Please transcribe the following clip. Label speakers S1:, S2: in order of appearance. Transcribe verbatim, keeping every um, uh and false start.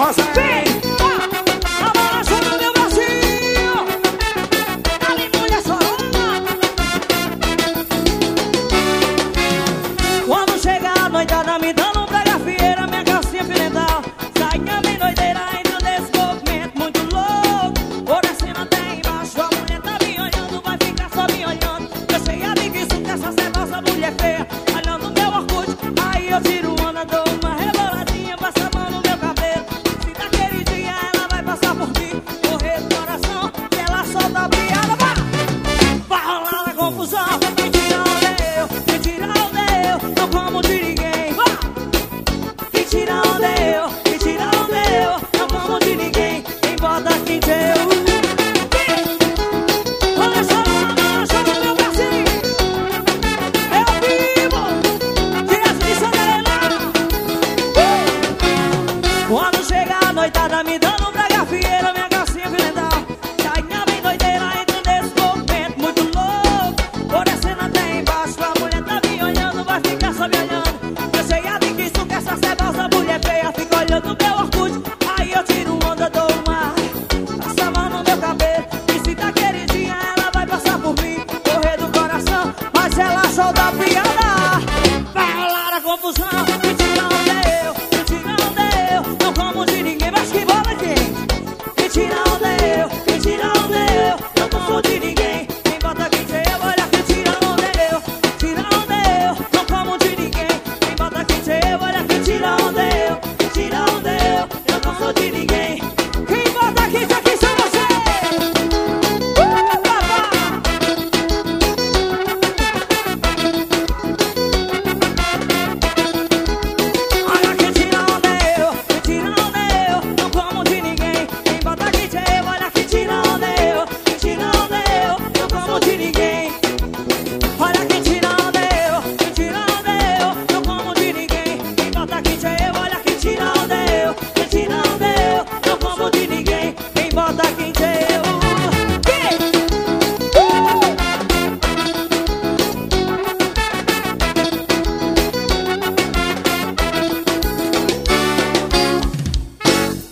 S1: Rosa.
S2: Vem! A balança no meu bracinho. Ali, mulher sorona. Quando chega a noitada me dando um brega fieira, minha calcinha filental, sainha bem doideira, entra nesse movimento muito louco. Por cima até embaixo, a mulher tá me olhando, vai ficar só me olhando. Eu sei a mim que isso que essa cebosa mulher feia, olhando meu Orkut, aí eu tiro onda, dou uma reboladinha, passa a mão no meu cabelo. Se daquele dia ela vai passar por ti, correr do coração, e ela solta a piada, vai! Vai rolar a confusão, mentira onde eu, mentira onde eu, não como de ninguém, vai! Mentira onde eu, mentira onde eu, não como de ninguém, quem bota quente é eu. Olha só, olha só no meu bracinho, eu vivo, direto de Santa Helena. Uh! Quando chega a noitada me dando um brega fieira, minha calcinha filental, sainha bem doideira, entra nesse movimento muito louco. Por descendo até embaixo, a mulher tá me olhando, vai ficar só me olhando. Eu sei a mim que isso que essa cebosa mulher feia, fica olhando meu